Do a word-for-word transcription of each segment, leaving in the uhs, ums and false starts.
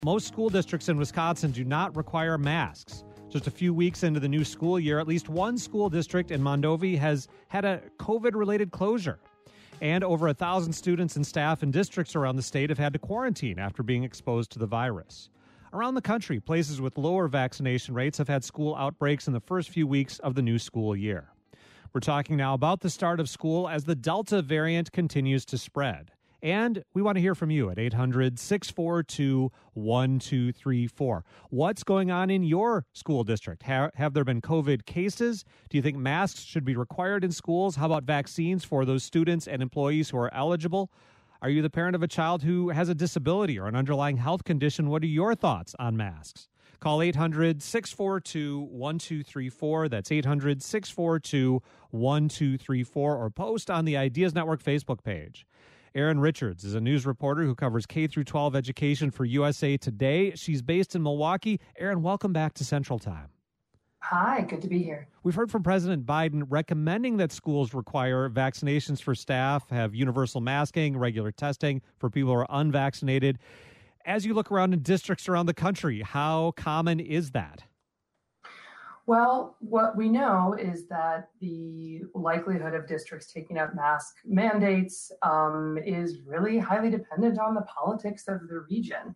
Most school districts in Wisconsin do not require masks. Just a few weeks into the new school year, at least one school district in Mondovi has had a COVID-related closure. And over a thousand students and staff in districts around the state have had to quarantine after being exposed to the virus. Around the country, places with lower vaccination rates have had school outbreaks in the first few weeks of the new school year. We're talking now about the start of school as the Delta variant continues to spread. And we want to hear from you at eight hundred, six four two, one two three four. What's going on in your school district? Ha- have there been COVID cases? Do you think masks should be required in schools? How about vaccines for those students and employees who are eligible? Are you the parent of a child who has a disability or an underlying health condition? What are your thoughts on masks? Call eight hundred, six four two, one two three four. That's eight hundred, six four two, one two three four. Or post on the Ideas Network Facebook page. Erin Richards is a news reporter who covers K through twelve education for U S A Today. She's based in Milwaukee. Erin, welcome back to Central Time. Hi, good to be here. We've heard from President Biden recommending that schools require vaccinations for staff, have universal masking, regular testing for people who are unvaccinated. As you look around in districts around the country, how common is that? Well, what we know is that the likelihood of districts taking up mask mandates um, is really highly dependent on the politics of the region.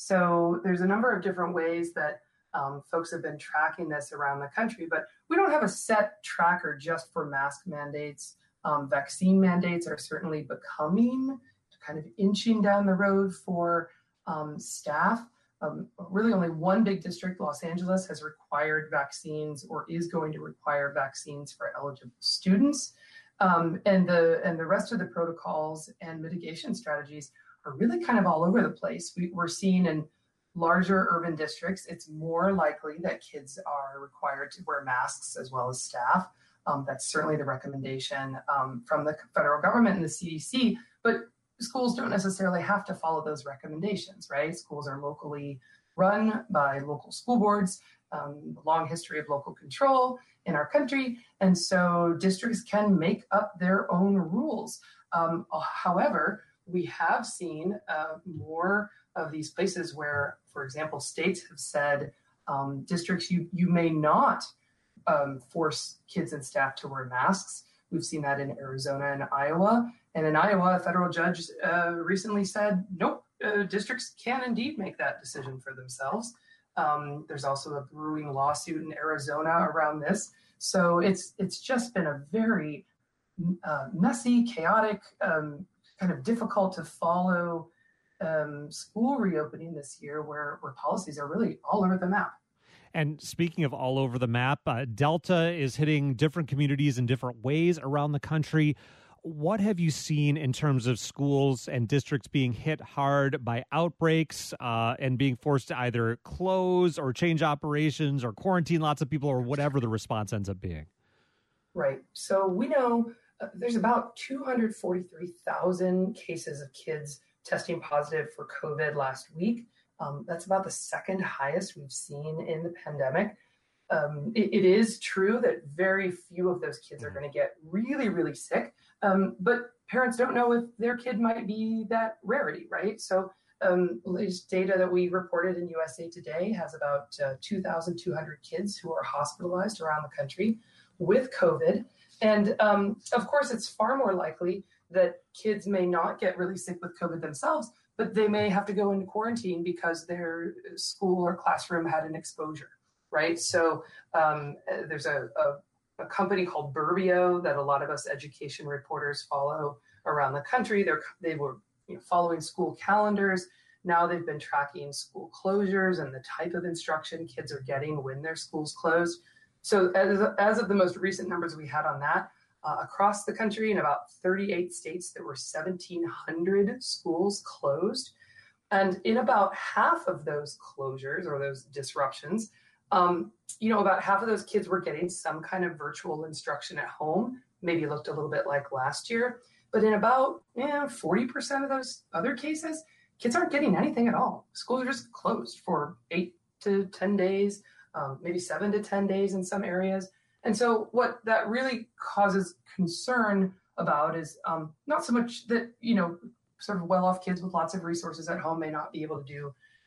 So there's a number of different ways that um, folks have been tracking this around the country, but we don't have a set tracker just for mask mandates. Um, vaccine mandates are certainly becoming kind of inching down the road for um, staff. Um, really only one big district, Los Angeles, has required vaccines or is going to require vaccines for eligible students. Um, and the and the rest of the protocols and mitigation strategies are really kind of all over the place. We, we're seeing in larger urban districts, it's more likely that kids are required to wear masks as well as staff. Um, that's certainly the recommendation um, from the federal government and the C D C. But schools don't necessarily have to follow those recommendations, right? Schools are locally run by local school boards, um, long history of local control in our country. And so districts can make up their own rules. Um, however, we have seen uh, more of these places where, for example, states have said, um, districts, you, you may not um, force kids and staff to wear masks. We've seen that in Arizona and Iowa. And in Iowa, a federal judge uh, recently said, nope, uh, districts can indeed make that decision for themselves. Um, there's also a brewing lawsuit in Arizona around this. So it's it's just been a very uh, messy, chaotic, um, kind of difficult to follow um, school reopening this year where, where policies are really all over the map. And speaking of all over the map, uh, Delta is hitting different communities in different ways around the country. What have you seen in terms of schools and districts being hit hard by outbreaks uh, and being forced to either close or change operations or quarantine lots of people or whatever the response ends up being? Right. So we know uh, there's about two hundred forty-three thousand cases of kids testing positive for COVID last week. Um, that's about the second highest we've seen in the pandemic. Um, it, it is true that very few of those kids are going to get really, really sick. Um, but parents don't know if their kid might be that rarity, right? So um, latest data that we reported in U S A Today has about uh, two thousand two hundred kids who are hospitalized around the country with COVID. And um, of course, it's far more likely that kids may not get really sick with COVID themselves, but they may have to go into quarantine because their school or classroom had an exposure, right? So um, there's a, a a company called Burbio that a lot of us education reporters follow around the country. They're, they were you know, following school calendars. Now they've been tracking school closures and the type of instruction kids are getting when their schools closed. So as, as of the most recent numbers we had on that, uh, across the country in about thirty-eight states, there were seventeen hundred schools closed. And in about half of those closures or those disruptions, Um, you know, about half of those kids were getting some kind of virtual instruction at home. Maybe it looked a little bit like last year. But in about eh, forty percent of those other cases, kids aren't getting anything at all. Schools are just closed for eight to ten days, um, maybe seven to ten days in some areas. And so what that really causes concern about is um, not so much that, you know, sort of well-off kids with lots of resources at home may not be able to do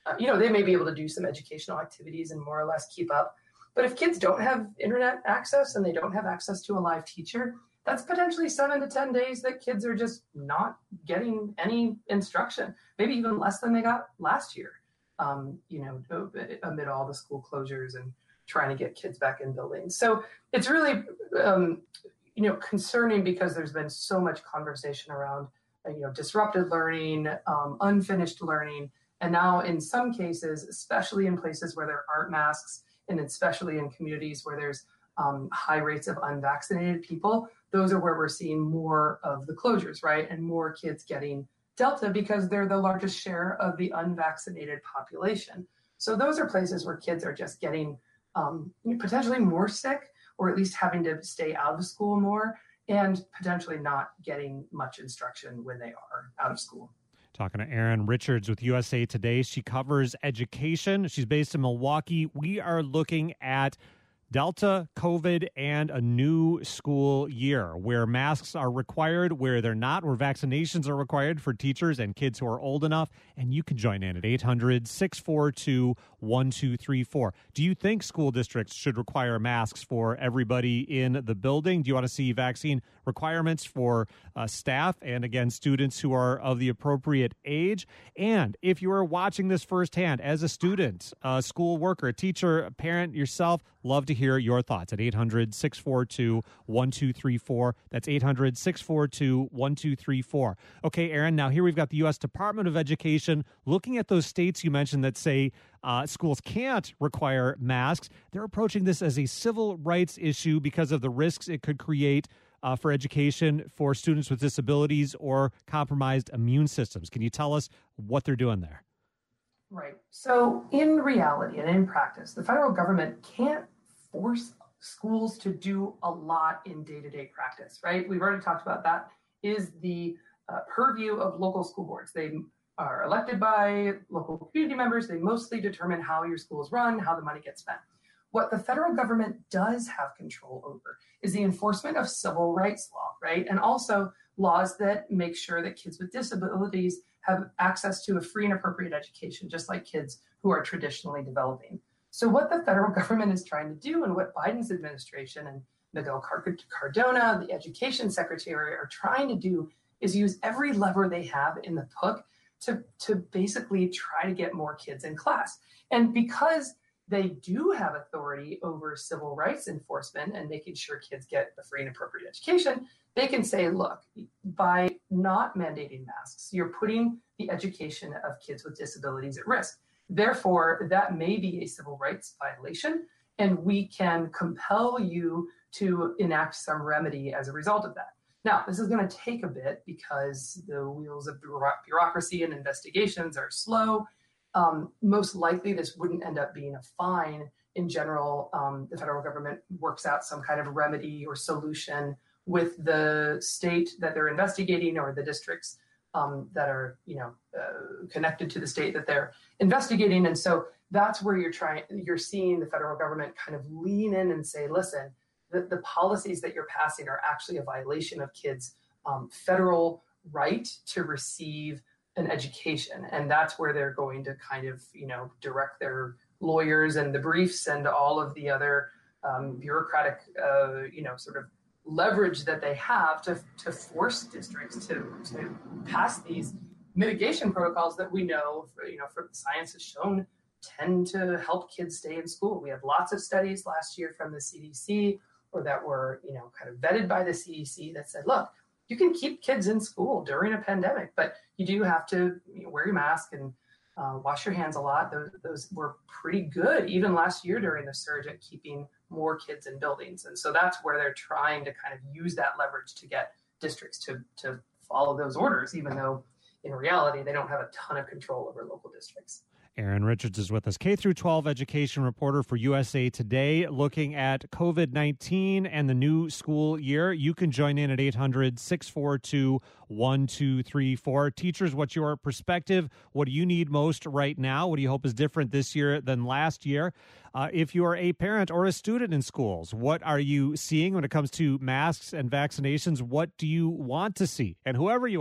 uh, you know, they may be able to do some educational activities and more or less keep up. But if kids don't have internet access and they don't have access to a live teacher, that's potentially seven to ten days that kids are just not getting any instruction, maybe even less than they got last year, um, you know, amid all the school closures and trying to get kids back in buildings. So it's really, um, you know, concerning because there's been so much conversation around, uh, you know, disrupted learning, um, unfinished learning. And now in some cases, especially in places where there aren't masks, and especially in communities where there's um, high rates of unvaccinated people, those are where we're seeing more of the closures, right? And more kids getting Delta because they're the largest share of the unvaccinated population. So those are places where kids are just getting um, potentially more sick, or at least having to stay out of school more, and potentially not getting much instruction when they are out of school. Talking to Erin Richards with U S A Today. She covers education. She's based in Milwaukee. We are looking at Delta, COVID, and a new school year where masks are required, where they're not, where vaccinations are required for teachers and kids who are old enough. And you can join in at eight hundred, six four two, one two three four. Do you think school districts should require masks for everybody in the building? Do you want to see vaccine requirements for uh, staff and, again, students who are of the appropriate age? And if you are watching this firsthand as a student, a school worker, a teacher, a parent, yourself, love to hear your thoughts at eight hundred, six four two, one two three four. That's eight hundred, six four two, one two three four. Okay, Erin, now here we've got the U S Department of Education looking at those states you mentioned that say uh, schools can't require masks. They're approaching this as a civil rights issue because of the risks it could create uh, for education for students with disabilities or compromised immune systems. Can you tell us what they're doing there? Right. So in reality and in practice, the federal government can't force schools to do a lot in day-to-day practice, right? We've already talked about that is the uh, purview of local school boards. They are elected by local community members. They mostly determine how your school is run, how the money gets spent. What the federal government does have control over is the enforcement of civil rights law, right? And also laws that make sure that kids with disabilities have access to a free and appropriate education, just like kids who are traditionally developing. So what the federal government is trying to do, and what Biden's administration and Miguel Cardona, the education secretary, are trying to do, is use every lever they have in the book to, to basically try to get more kids in class. And because they do have authority over civil rights enforcement and making sure kids get a free and appropriate education, they can say, look, by not mandating masks, you're putting the education of kids with disabilities at risk. Therefore, that may be a civil rights violation, and we can compel you to enact some remedy as a result of that. Now, this is going to take a bit because the wheels of bureaucracy and investigations are slow. Um, most likely, this wouldn't end up being a fine. In general, um, the federal government works out some kind of remedy or solution with the state that they're investigating or the districts um, that are, you know, uh, connected to the state that they're investigating. And so that's where you're trying, you're seeing the federal government kind of lean in and say, listen, the, the policies that you're passing are actually a violation of kids' um, federal right to receive an education. And that's where they're going to kind of, you know, direct their lawyers and the briefs and all of the other um, bureaucratic, uh, you know, sort of leverage that they have to, to force districts to, to pass these mitigation protocols that we know, you know, for science has shown tend to help kids stay in school. We have lots of studies last year from the C D C or that were, you know, kind of vetted by the C D C that said, look, you can keep kids in school during a pandemic, but you do have to, you know, wear your mask and uh, wash your hands a lot. Those, those were pretty good, even last year during the surge, at keeping more kids in buildings. And so that's where they're trying to kind of use that leverage to get districts to, to follow those orders, even though in reality, they don't have a ton of control over local districts. Erin Richards is with us, K through twelve education reporter for U S A Today, looking at COVID nineteen and the new school year. You can join in at eight hundred, six four two, one two three four. Teachers, what's your perspective? What do you need most right now? What do you hope is different this year than last year? Uh, if you are a parent or a student in schools, what are you seeing when it comes to masks and vaccinations? What do you want to see? And whoever you are,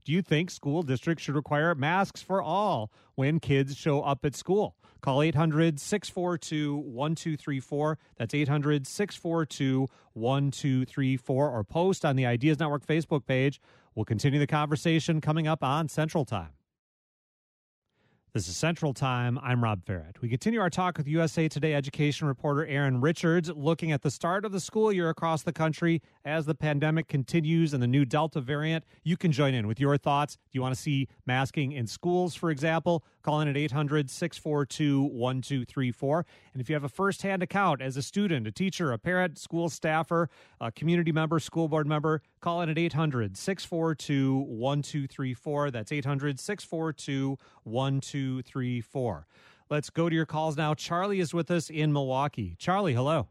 Do you think school districts should require masks for all when kids show up at school? Call eight hundred, six four two, one two three four. That's eight hundred, six four two, one two three four. Or post on the Ideas Network Facebook page. We'll continue the conversation coming up on Central Time. This is Central Time. I'm Rob Farrett. We continue our talk with U S A Today education reporter Aaron Richards, looking at the start of the school year across the country as the pandemic continues and the new Delta variant. You can join in with your thoughts. Do you want to see masking in schools, for example? Call in at eight hundred, six four two, one two three four. And if you have a firsthand account as a student, a teacher, a parent, school staffer, a community member, school board member, call in at eight hundred, six four two, one two three four. That's eight hundred, six four two, one two three four. Let's go to your calls now. Charlie is with us in Milwaukee. Charlie, hello.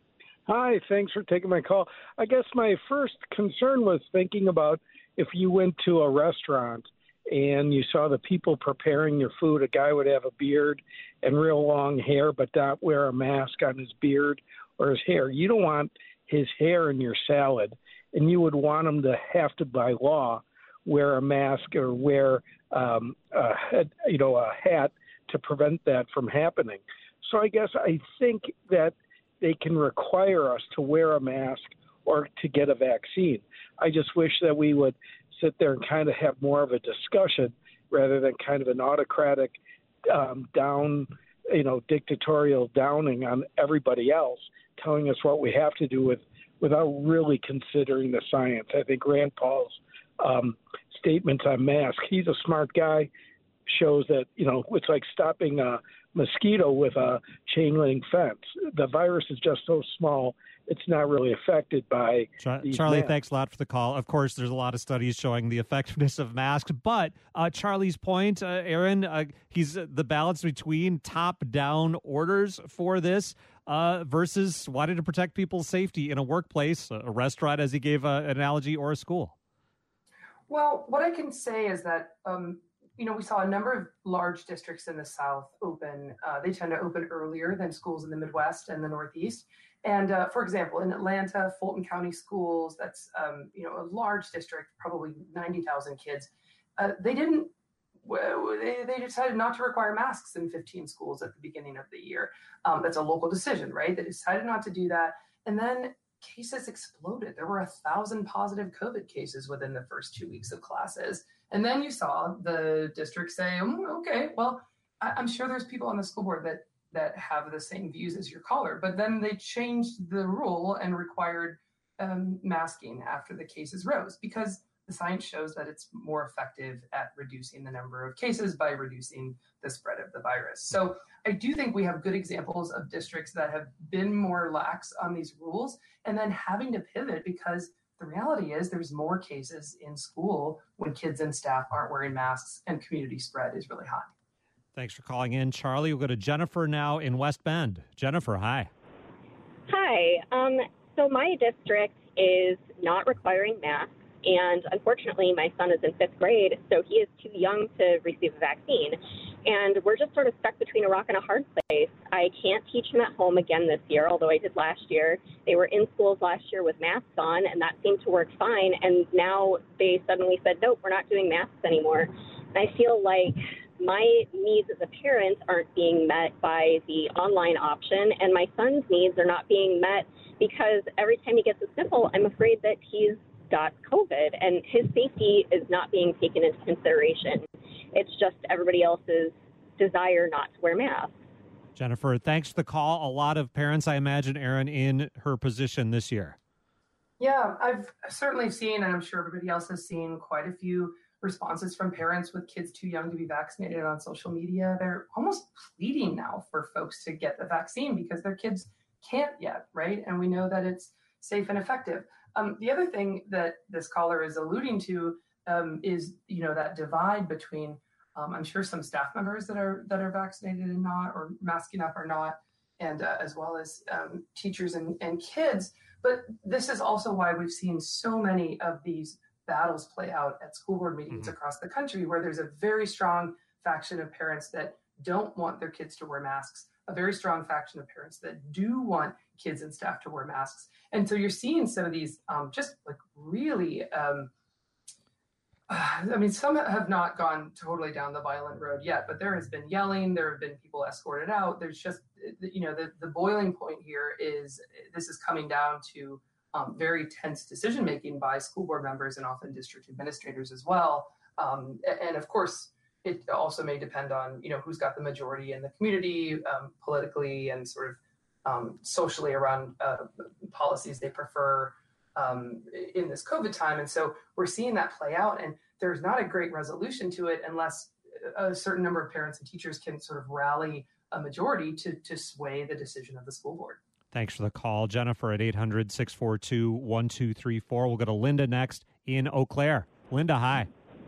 Hi, thanks for taking my call. I guess my first concern was thinking about if you went to a restaurant and you saw the people preparing your food, a guy would have a beard and real long hair but not wear a mask on his beard or his hair. You don't want his hair in your salad, and you would want him to have to, by law, wear a mask or wear um, a, you know, a hat to prevent that from happening. So I guess I think that they can require us to wear a mask or to get a vaccine. I just wish that we would sit there and kind of have more of a discussion rather than kind of an autocratic um, down, you know, dictatorial downing on everybody else, telling us what we have to do with without really considering the science. I think Rand Paul's um, statements on masks, he's a smart guy, shows that, you know, it's like stopping a mosquito with a chain link fence. The virus is just so small, it's not really affected by Char- these Charlie, masks. Thanks a lot for the call. Of course, there's a lot of studies showing the effectiveness of masks, but uh, Charlie's point, uh, Aaron, uh, he's uh, the balance between top-down orders for this uh, versus wanting to protect people's safety in a workplace, a restaurant, as he gave uh, an analogy, or a school. Well, what I can say is that, um, you know, we saw a number of large districts in the South open. Uh, they tend to open earlier than schools in the Midwest and the Northeast. And uh, for example, in Atlanta, Fulton County Schools, that's, um, you know, a large district, probably ninety thousand kids. Uh, they didn't, they, they decided not to require masks in fifteen schools at the beginning of the year. Um, that's a local decision, right? They decided not to do that. And then cases exploded. There were a thousand positive COVID cases within the first two weeks of classes. And then you saw the district say, mm, okay, well, I- I'm sure there's people on the school board that that have the same views as your caller. But then they changed the rule and required um, masking after the cases rose, because the science shows that it's more effective at reducing the number of cases by reducing the spread of the virus. So I do think we have good examples of districts that have been more lax on these rules and then having to pivot, because the reality is there's more cases in school when kids and staff aren't wearing masks and community spread is really high. Thanks for calling in, Charlie. We'll go to Jennifer now in West Bend. Jennifer, hi. Hi. Um, so my district is not requiring masks, and unfortunately my son is in fifth grade, so he is too young to receive a vaccine. And we're just sort of stuck between a rock and a hard place. I can't teach him at home again this year, although I did last year. They were in schools last year with masks on, and that seemed to work fine. And now they suddenly said, nope, we're not doing masks anymore. And I feel like my needs as a parent aren't being met by the online option, and my son's needs are not being met because every time he gets a sniffle, I'm afraid that he's got COVID, and his safety is not being taken into consideration. It's just everybody else's desire not to wear masks. Jennifer, thanks for the call. A lot of parents, I imagine, Aaron, in her position this year. Yeah, I've certainly seen, and I'm sure everybody else has seen, quite a few responses from parents with kids too young to be vaccinated on social media. They're almost pleading now for folks to get the vaccine because their kids can't yet, right? And we know that it's safe and effective. Um, the other thing that this caller is alluding to um, is, you know, that divide between, um, I'm sure some staff members that are that are vaccinated and not, or masking up or not, and uh, as well as um, teachers and, and kids. But this is also why we've seen so many of these battles play out at school board meetings mm-hmm. across the country, where there's a very strong faction of parents that don't want their kids to wear masks, a very strong faction of parents that do want kids and staff to wear masks. And so you're seeing some of these um, just like really um, I mean, some have not gone totally down the violent road yet, but there has been yelling. There have been people escorted out. There's just, you know, the, the boiling point here is this is coming down to um, very tense decision making by school board members and often district administrators as well. Um, and of course, it also may depend on, you know, who's got the majority in the community um, politically and sort of um, socially around uh, policies they prefer um, in this COVID time. And so we're seeing that play out, and there's not a great resolution to it unless a certain number of parents and teachers can sort of rally a majority to, to sway the decision of the school board. Thanks for the call, Jennifer, at eight hundred, six four two, one two three four. We'll go to Linda next in Eau Claire. Linda, hi.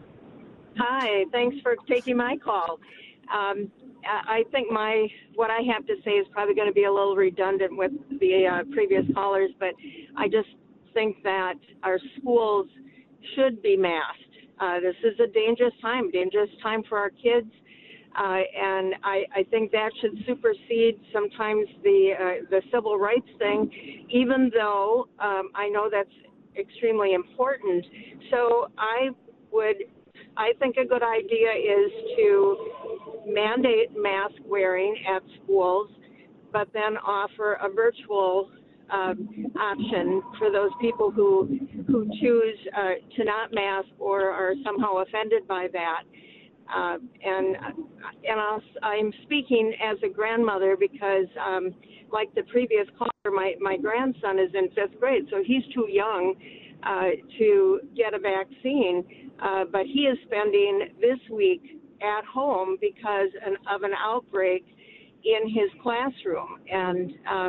Hi, thanks for taking my call. Um, I think my what I have to say is probably going to be a little redundant with the uh, previous callers, but I just think that our schools should be masked. Uh, this is a dangerous time, dangerous time for our kids, uh, and I, I think that should supersede sometimes the uh, the civil rights thing, even though um, I know that's extremely important. So I would, I think a good idea is to mandate mask wearing at schools, but then offer a virtual Um, option for those people who who choose uh, to not mask or are somehow offended by that. Uh, and and I'll, I'm speaking as a grandmother because, um, like the previous caller, my, my grandson is in fifth grade, so he's too young uh, to get a vaccine. Uh, but he is spending this week at home because an, of an outbreak in his classroom. And uh,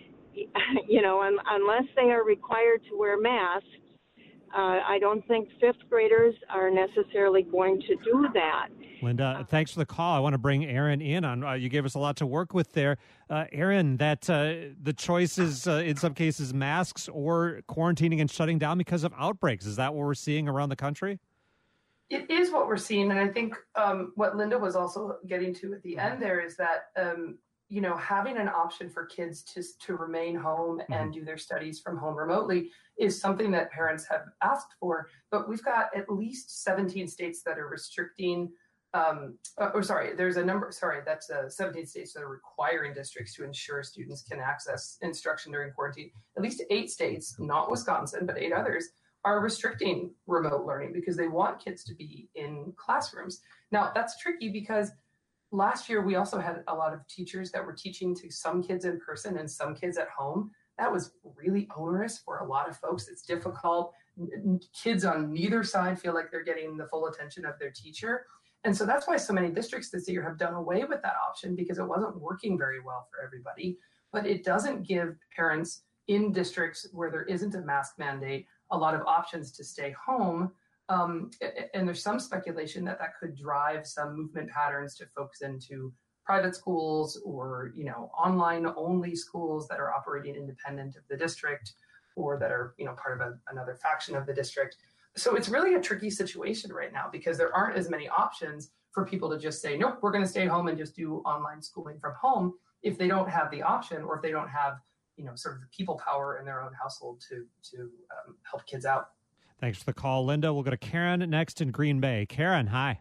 you know, un- unless they are required to wear masks, uh, I don't think fifth graders are necessarily going to do that. Linda, thanks for the call. I want to bring Aaron in on. Uh, you gave us a lot to work with there, uh, Aaron. That uh, the choice is uh, in some cases masks or quarantining and shutting down because of outbreaks. Is that what we're seeing around the country? It is what we're seeing, and I think um, what Linda was also getting to at the end there is that. Um, you know, having an option for kids to to remain home and mm-hmm. do their studies from home remotely is something that parents have asked for. But we've got at least seventeen states that are restricting, um, uh, or sorry, there's a number, sorry, that's uh, seventeen states that are requiring districts to ensure students can access instruction during quarantine. At least eight states, not Wisconsin, but eight others, are restricting remote learning because they want kids to be in classrooms. Now, that's tricky because last year, we also had a lot of teachers that were teaching to some kids in person and some kids at home. That was really onerous for a lot of folks. It's difficult. Kids on neither side feel like they're getting the full attention of their teacher. And so that's why so many districts this year have done away with that option because it wasn't working very well for everybody. But it doesn't give parents in districts where there isn't a mask mandate a lot of options to stay home. Um, and there's some speculation that that could drive some movement patterns to folks into private schools or, you know, online only schools that are operating independent of the district or that are, you know, part of a, another faction of the district. So it's really a tricky situation right now because there aren't as many options for people to just say, nope, we're going to stay home and just do online schooling from home if they don't have the option or if they don't have, you know, sort of the people power in their own household to, to um, help kids out. Thanks for the call, Linda. We'll go to Karen next in Green Bay. Karen, hi.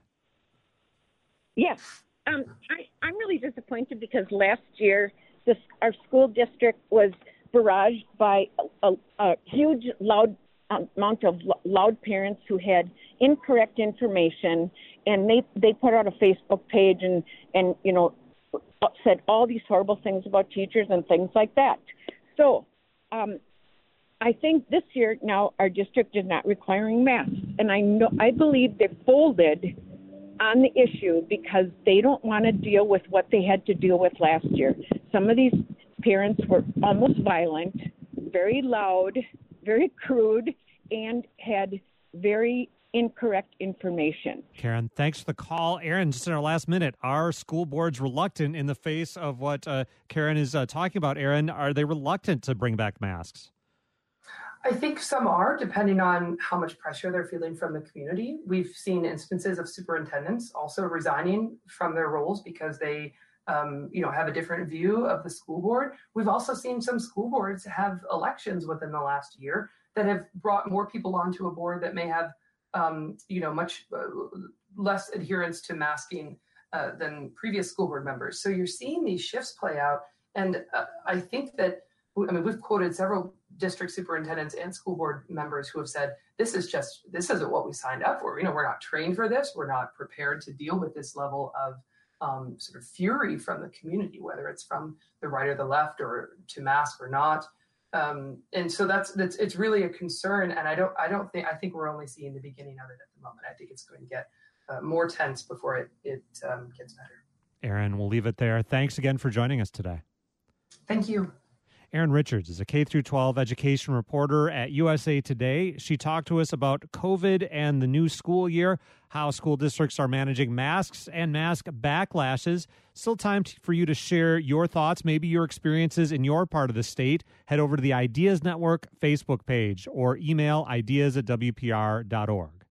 Yes. Um, I, I'm really disappointed because last year this, our school district was barraged by a, a, a huge loud amount of loud parents who had incorrect information, and they, they put out a Facebook page and, and, you know, said all these horrible things about teachers and things like that. So, um, I think this year now our district is not requiring masks, and I know I believe they folded on the issue because they don't want to deal with what they had to deal with last year. Some of these parents were almost violent, very loud, very crude, and had very incorrect information. Karen, thanks for the call. Aaron, just in our last minute, are school boards reluctant in the face of what uh, Karen is uh, talking about? Aaron, are they reluctant to bring back masks? I think some are, depending on how much pressure they're feeling from the community. We've seen instances of superintendents also resigning from their roles because they, um, you know, have a different view of the school board. We've also seen some school boards have elections within the last year that have brought more people onto a board that may have um, you know, much uh, less adherence to masking uh, than previous school board members. So you're seeing these shifts play out. And uh, I think that, I mean, we've quoted several district superintendents and school board members who have said, this is just, this isn't what we signed up for. You know, we're not trained for this. We're not prepared to deal with this level of um, sort of fury from the community, whether it's from the right or the left or to mask or not. Um, and so that's, that's, it's really a concern. And I don't, I don't think, I think we're only seeing the beginning of it at the moment. I think it's going to get uh, more tense before it, it um, gets better. Erin, we'll leave it there. Thanks again for joining us today. Thank you. Erin Richards is a K through twelve education reporter at U S A Today. She talked to us about COVID and the new school year, how school districts are managing masks and mask backlashes. Still time t- for you to share your thoughts, maybe your experiences in your part of the state. Head over to the Ideas Network Facebook page or email ideas at W P R dot org.